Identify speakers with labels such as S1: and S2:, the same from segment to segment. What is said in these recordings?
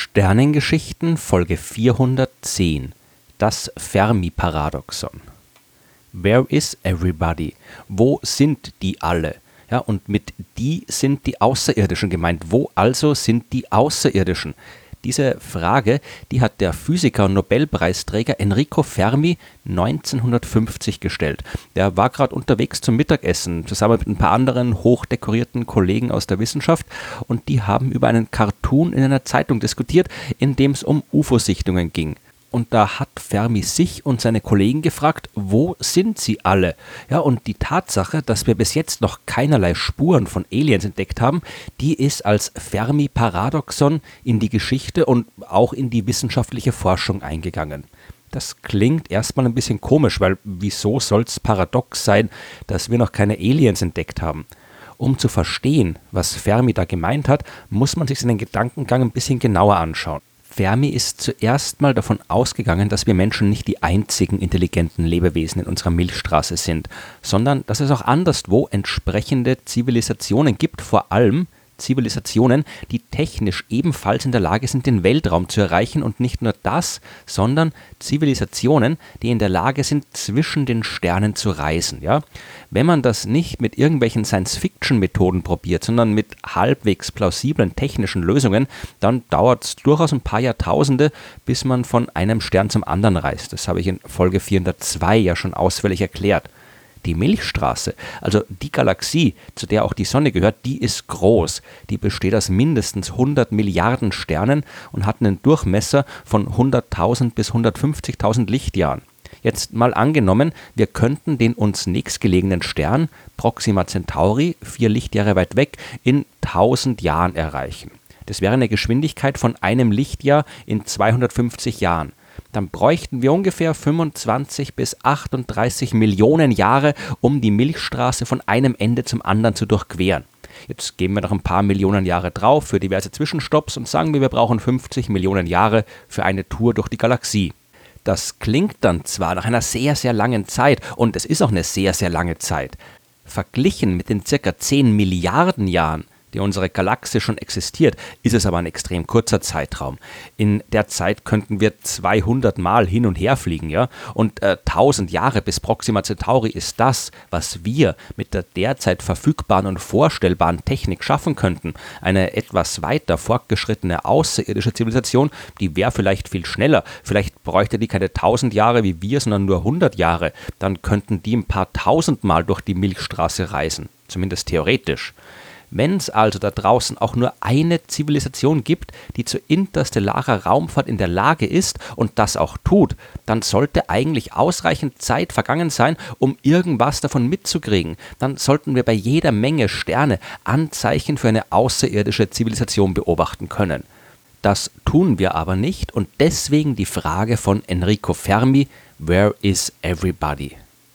S1: Sternengeschichten Folge 410 Das Fermi-Paradoxon. Where is everybody? Wo sind die alle? Ja, und mit die sind die Außerirdischen gemeint. Wo also sind die Außerirdischen? Diese Frage, die hat der Physiker und Nobelpreisträger Enrico Fermi 1950 gestellt. Der war gerade unterwegs zum Mittagessen, zusammen mit ein paar anderen hochdekorierten Kollegen aus der Wissenschaft, und die haben über einen Cartoon in einer Zeitung diskutiert, in dem es um UFO-Sichtungen ging. Und da hat Fermi sich und seine Kollegen gefragt, wo sind sie alle? Ja, und die Tatsache, dass wir bis jetzt noch keinerlei Spuren von Aliens entdeckt haben, die ist als Fermi-Paradoxon in die Geschichte und auch in die wissenschaftliche Forschung eingegangen. Das klingt erstmal ein bisschen komisch, weil wieso soll es paradox sein, dass wir noch keine Aliens entdeckt haben? Um zu verstehen, was Fermi da gemeint hat, muss man sich seinen Gedankengang ein bisschen genauer anschauen. Fermi ist zuerst mal davon ausgegangen, dass wir Menschen nicht die einzigen intelligenten Lebewesen in unserer Milchstraße sind, sondern dass es auch anderswo entsprechende Zivilisationen gibt, vor allem Zivilisationen, die technisch ebenfalls in der Lage sind, den Weltraum zu erreichen, und nicht nur das, sondern Zivilisationen, die in der Lage sind, zwischen den Sternen zu reisen. Ja? Wenn man das nicht mit irgendwelchen Science-Fiction-Methoden probiert, sondern mit halbwegs plausiblen technischen Lösungen, dann dauert es durchaus ein paar Jahrtausende, bis man von einem Stern zum anderen reist. Das habe ich in Folge 402 ja schon ausführlich erklärt. Die Milchstraße, also die Galaxie, zu der auch die Sonne gehört, die ist groß. Die besteht aus mindestens 100 Milliarden Sternen und hat einen Durchmesser von 100.000 bis 150.000 Lichtjahren. Jetzt mal angenommen, wir könnten den uns nächstgelegenen Stern, Proxima Centauri, 4 Lichtjahre weit weg, in 1000 Jahren erreichen. Das wäre eine Geschwindigkeit von einem Lichtjahr in 250 Jahren. Dann bräuchten wir ungefähr 25 bis 38 Millionen Jahre, um die Milchstraße von einem Ende zum anderen zu durchqueren. Jetzt geben wir noch ein paar Millionen Jahre drauf für diverse Zwischenstopps und sagen wir brauchen 50 Millionen Jahre für eine Tour durch die Galaxie. Das klingt dann zwar nach einer sehr, sehr langen Zeit, und es ist auch eine sehr, sehr lange Zeit. Verglichen mit den ca. 10 Milliarden Jahren, die unsere Galaxie schon existiert, ist es aber ein extrem kurzer Zeitraum. In der Zeit könnten wir 200 Mal hin und her fliegen, ja? Und 1000 Jahre bis Proxima Centauri ist das, was wir mit der derzeit verfügbaren und vorstellbaren Technik schaffen könnten. Eine etwas weiter fortgeschrittene außerirdische Zivilisation, die wäre vielleicht viel schneller. Vielleicht bräuchte die keine 1000 Jahre wie wir, sondern nur 100 Jahre. Dann könnten die ein paar tausend Mal durch die Milchstraße reisen, zumindest theoretisch. Wenn es also da draußen auch nur eine Zivilisation gibt, die zu interstellarer Raumfahrt in der Lage ist und das auch tut, dann sollte eigentlich ausreichend Zeit vergangen sein, um irgendwas davon mitzukriegen. Dann sollten wir bei jeder Menge Sterne Anzeichen für eine außerirdische Zivilisation beobachten können. Das tun wir aber nicht, und deswegen die Frage von Enrico Fermi: Where is everybody?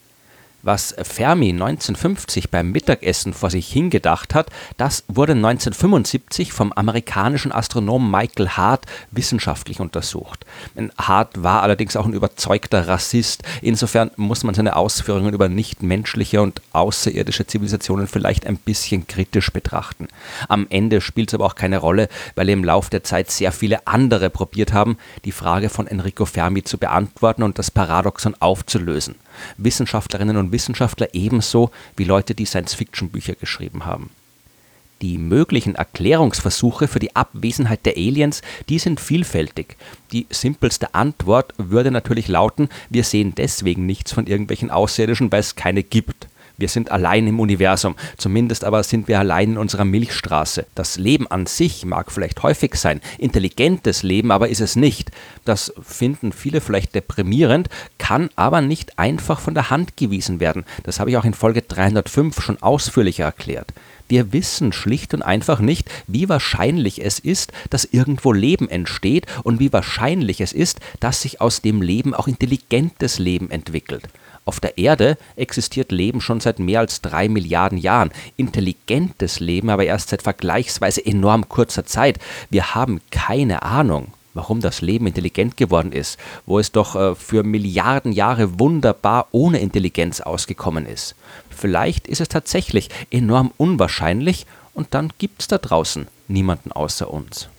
S1: Was Fermi 1950 beim Mittagessen vor sich hingedacht hat, das wurde 1975 vom amerikanischen Astronomen Michael Hart wissenschaftlich untersucht. Hart war allerdings auch ein überzeugter Rassist. Insofern muss man seine Ausführungen über nichtmenschliche und außerirdische Zivilisationen vielleicht ein bisschen kritisch betrachten. Am Ende spielt es aber auch keine Rolle, weil im Lauf der Zeit sehr viele andere probiert haben, die Frage von Enrico Fermi zu beantworten und das Paradoxon aufzulösen. Wissenschaftlerinnen und Wissenschaftler ebenso wie Leute, die Science-Fiction-Bücher geschrieben haben. Die möglichen Erklärungsversuche für die Abwesenheit der Aliens, die sind vielfältig. Die simpelste Antwort würde natürlich lauten: Wir sehen deswegen nichts von irgendwelchen Außerirdischen, weil es keine gibt. Wir sind allein im Universum, zumindest aber sind wir allein in unserer Milchstraße. Das Leben an sich mag vielleicht häufig sein, intelligentes Leben aber ist es nicht. Das finden viele vielleicht deprimierend, kann aber nicht einfach von der Hand gewiesen werden. Das habe ich auch in Folge 305 schon ausführlicher erklärt. Wir wissen schlicht und einfach nicht, wie wahrscheinlich es ist, dass irgendwo Leben entsteht und wie wahrscheinlich es ist, dass sich aus dem Leben auch intelligentes Leben entwickelt. Auf der Erde existiert Leben schon seit mehr als 3 Milliarden Jahren, intelligentes Leben aber erst seit vergleichsweise enorm kurzer Zeit. Wir haben keine Ahnung, warum das Leben intelligent geworden ist, wo es doch für Milliarden Jahre wunderbar ohne Intelligenz ausgekommen ist. Vielleicht ist es tatsächlich enorm unwahrscheinlich, und dann gibt es da draußen niemanden außer uns.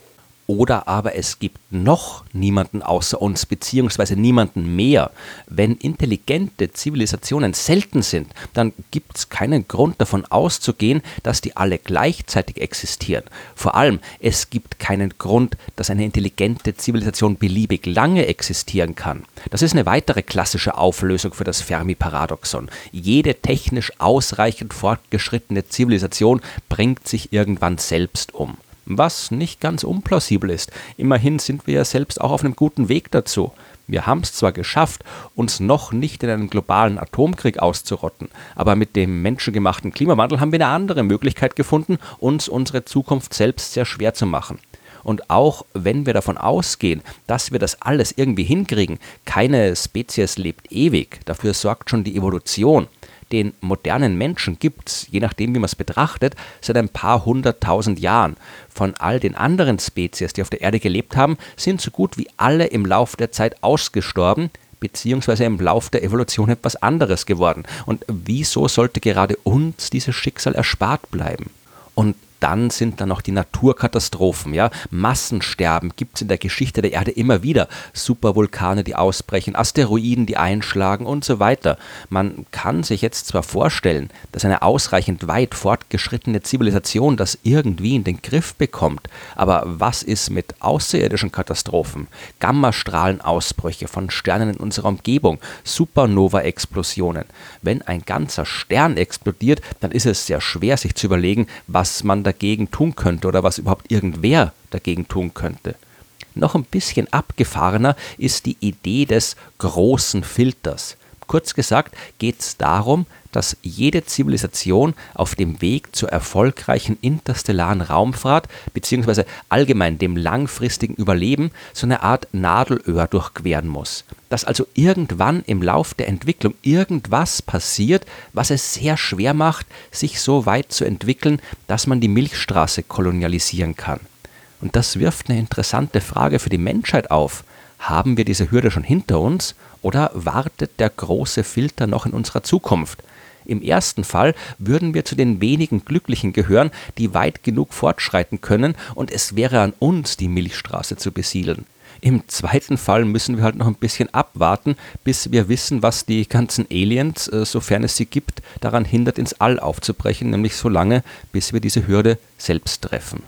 S1: Oder aber es gibt noch niemanden außer uns, beziehungsweise niemanden mehr. Wenn intelligente Zivilisationen selten sind, dann gibt es keinen Grund davon auszugehen, dass die alle gleichzeitig existieren. Vor allem, es gibt keinen Grund, dass eine intelligente Zivilisation beliebig lange existieren kann. Das ist eine weitere klassische Auflösung für das Fermi-Paradoxon. Jede technisch ausreichend fortgeschrittene Zivilisation bringt sich irgendwann selbst um. Was nicht ganz unplausibel ist. Immerhin sind wir ja selbst auch auf einem guten Weg dazu. Wir haben es zwar geschafft, uns noch nicht in einen globalen Atomkrieg auszurotten, aber mit dem menschengemachten Klimawandel haben wir eine andere Möglichkeit gefunden, uns unsere Zukunft selbst sehr schwer zu machen. Und auch wenn wir davon ausgehen, dass wir das alles irgendwie hinkriegen, keine Spezies lebt ewig, dafür sorgt schon die Evolution. Den modernen Menschen gibt es, je nachdem wie man es betrachtet, seit ein paar hunderttausend Jahren. Von all den anderen Spezies, die auf der Erde gelebt haben, sind so gut wie alle im Lauf der Zeit ausgestorben, beziehungsweise im Lauf der Evolution etwas anderes geworden. Und wieso sollte gerade uns dieses Schicksal erspart bleiben? Und dann sind da noch die Naturkatastrophen, ja. Massensterben gibt es in der Geschichte der Erde immer wieder. Supervulkane, die ausbrechen, Asteroiden, die einschlagen und so weiter. Man kann sich jetzt zwar vorstellen, dass eine ausreichend weit fortgeschrittene Zivilisation das irgendwie in den Griff bekommt, aber was ist mit außerirdischen Katastrophen? Gammastrahlenausbrüche von Sternen in unserer Umgebung, Supernova-Explosionen. Wenn ein ganzer Stern explodiert, dann ist es sehr schwer, sich zu überlegen, was man dagegen tun könnte oder was überhaupt irgendwer dagegen tun könnte. Noch ein bisschen abgefahrener ist die Idee des großen Filters. Kurz gesagt geht es darum, dass jede Zivilisation auf dem Weg zur erfolgreichen interstellaren Raumfahrt bzw. allgemein dem langfristigen Überleben so eine Art Nadelöhr durchqueren muss. Dass also irgendwann im Lauf der Entwicklung irgendwas passiert, was es sehr schwer macht, sich so weit zu entwickeln, dass man die Milchstraße kolonialisieren kann. Und das wirft eine interessante Frage für die Menschheit auf. Haben wir diese Hürde schon hinter uns oder wartet der große Filter noch in unserer Zukunft? Im ersten Fall würden wir zu den wenigen Glücklichen gehören, die weit genug fortschreiten können und es wäre an uns, die Milchstraße zu besiedeln. Im zweiten Fall müssen wir halt noch ein bisschen abwarten, bis wir wissen, was die ganzen Aliens, sofern es sie gibt, daran hindert, ins All aufzubrechen, nämlich so lange, bis wir diese Hürde selbst treffen.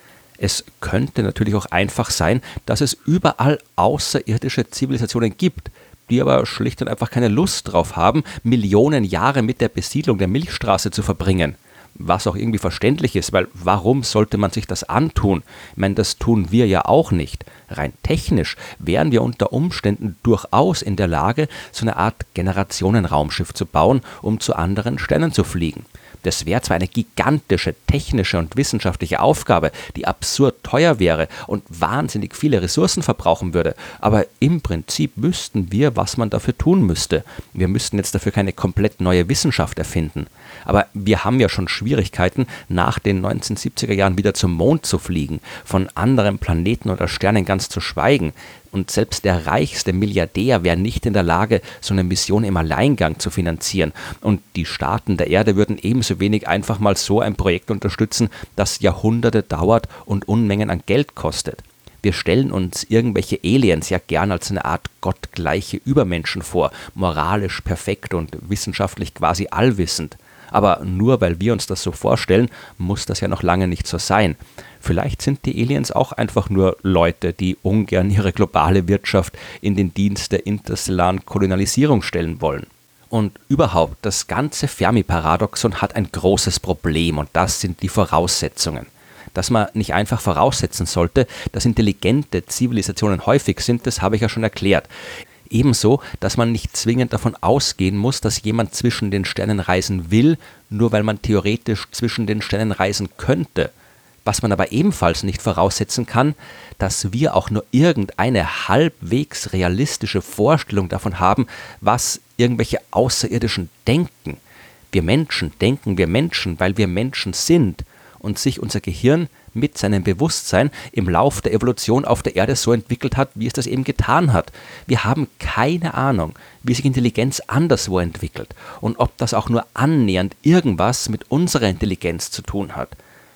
S1: Es könnte natürlich auch einfach sein, dass es überall außerirdische Zivilisationen gibt, die aber schlicht und einfach keine Lust drauf haben, Millionen Jahre mit der Besiedlung der Milchstraße zu verbringen. Was auch irgendwie verständlich ist, weil warum sollte man sich das antun? Ich meine, das tun wir ja auch nicht. Rein technisch wären wir unter Umständen durchaus in der Lage, so eine Art Generationenraumschiff zu bauen, um zu anderen Sternen zu fliegen. Das wäre zwar eine gigantische technische und wissenschaftliche Aufgabe, die absurd teuer wäre und wahnsinnig viele Ressourcen verbrauchen würde, aber im Prinzip wüssten wir, was man dafür tun müsste. Wir müssten jetzt dafür keine komplett neue Wissenschaft erfinden. Aber wir haben ja schon Schwierigkeiten, nach den 1970er Jahren wieder zum Mond zu fliegen, von anderen Planeten oder Sternen ganz zu schweigen. Und selbst der reichste Milliardär wäre nicht in der Lage, so eine Mission im Alleingang zu finanzieren. Und die Staaten der Erde würden ebenso wenig einfach mal so ein Projekt unterstützen, das Jahrhunderte dauert und Unmengen an Geld kostet. Wir stellen uns irgendwelche Aliens ja gern als eine Art gottgleiche Übermenschen vor, moralisch perfekt und wissenschaftlich quasi allwissend. Aber nur weil wir uns das so vorstellen, muss das ja noch lange nicht so sein. Vielleicht sind die Aliens auch einfach nur Leute, die ungern ihre globale Wirtschaft in den Dienst der interstellaren Kolonialisierung stellen wollen. Und überhaupt, das ganze Fermi-Paradoxon hat ein großes Problem und das sind die Voraussetzungen. Dass man nicht einfach voraussetzen sollte, dass intelligente Zivilisationen häufig sind, das habe ich ja schon erklärt. Ebenso, dass man nicht zwingend davon ausgehen muss, dass jemand zwischen den Sternen reisen will, nur weil man theoretisch zwischen den Sternen reisen könnte. Was man aber ebenfalls nicht voraussetzen kann, dass wir auch nur irgendeine halbwegs realistische Vorstellung davon haben, was irgendwelche Außerirdischen denken. Wir Menschen denken wir Menschen, weil wir Menschen sind und sich unser Gehirn mit seinem Bewusstsein im Lauf der Evolution auf der Erde so entwickelt hat, wie es das eben getan hat. Wir haben keine Ahnung, wie sich Intelligenz anderswo entwickelt und ob das auch nur annähernd irgendwas mit unserer Intelligenz zu tun hat.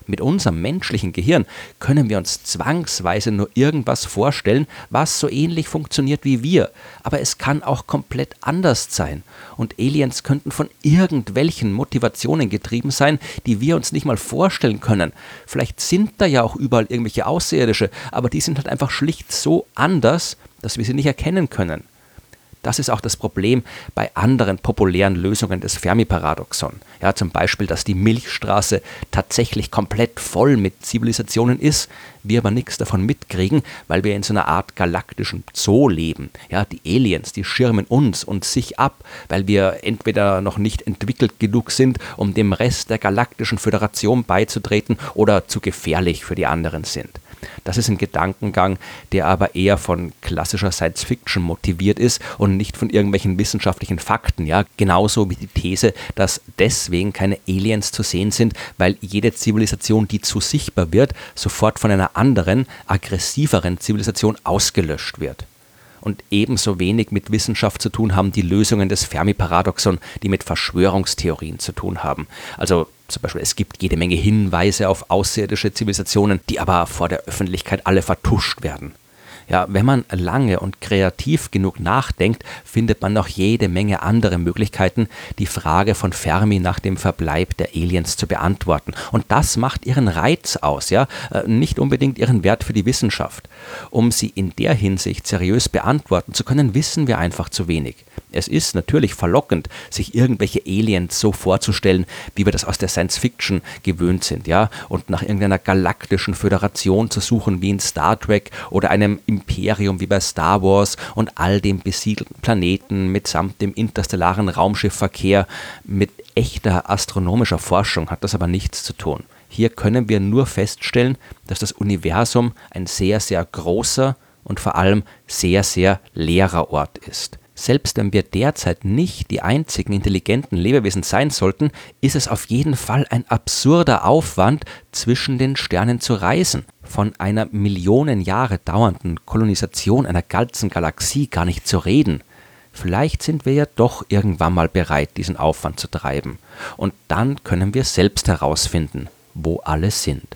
S1: Mit unserem menschlichen Gehirn können wir uns zwangsweise nur irgendwas vorstellen, was so ähnlich funktioniert wie wir. Aber es kann auch komplett anders sein. Und Aliens könnten von irgendwelchen Motivationen getrieben sein, die wir uns nicht mal vorstellen können. Vielleicht sind da ja auch überall irgendwelche Außerirdische, aber die sind halt einfach schlicht so anders, dass wir sie nicht erkennen können. Das ist auch das Problem bei anderen populären Lösungen des Fermi-Paradoxon. Ja, zum Beispiel, dass die Milchstraße tatsächlich komplett voll mit Zivilisationen ist, wir aber nichts davon mitkriegen, weil wir in so einer Art galaktischen Zoo leben. Ja, die Aliens, die schirmen uns und sich ab, weil wir entweder noch nicht entwickelt genug sind, um dem Rest der galaktischen Föderation beizutreten, oder zu gefährlich für die anderen sind. Das ist ein Gedankengang, der aber eher von klassischer Science-Fiction motiviert ist und nicht von irgendwelchen wissenschaftlichen Fakten. Ja? Genauso wie die These, dass deswegen keine Aliens zu sehen sind, weil jede Zivilisation, die zu sichtbar wird, sofort von einer anderen, aggressiveren Zivilisation ausgelöscht wird. Und ebenso wenig mit Wissenschaft zu tun haben die Lösungen des Fermi-Paradoxon, die mit Verschwörungstheorien zu tun haben. Also zum Beispiel, es gibt jede Menge Hinweise auf außerirdische Zivilisationen, die aber vor der Öffentlichkeit alle vertuscht werden. Ja, wenn man lange und kreativ genug nachdenkt, findet man noch jede Menge andere Möglichkeiten, die Frage von Fermi nach dem Verbleib der Aliens zu beantworten. Und das macht ihren Reiz aus, ja, nicht unbedingt ihren Wert für die Wissenschaft. Um sie in der Hinsicht seriös beantworten zu können, wissen wir einfach zu wenig. Es ist natürlich verlockend, sich irgendwelche Aliens so vorzustellen, wie wir das aus der Science-Fiction gewöhnt sind, ja, und nach irgendeiner galaktischen Föderation zu suchen wie in Star Trek oder einem Imperium wie bei Star Wars und all dem besiedelten Planeten mitsamt dem interstellaren Raumschiffverkehr. Mit echter astronomischer Forschung hat das aber nichts zu tun. Hier können wir nur feststellen, dass das Universum ein sehr, sehr großer und vor allem sehr, sehr leerer Ort ist. Selbst wenn wir derzeit nicht die einzigen intelligenten Lebewesen sein sollten, ist es auf jeden Fall ein absurder Aufwand, zwischen den Sternen zu reisen. Von einer Millionen Jahre dauernden Kolonisation einer ganzen Galaxie gar nicht zu reden. Vielleicht sind wir ja doch irgendwann mal bereit, diesen Aufwand zu treiben. Und dann können wir selbst herausfinden, wo alle sind.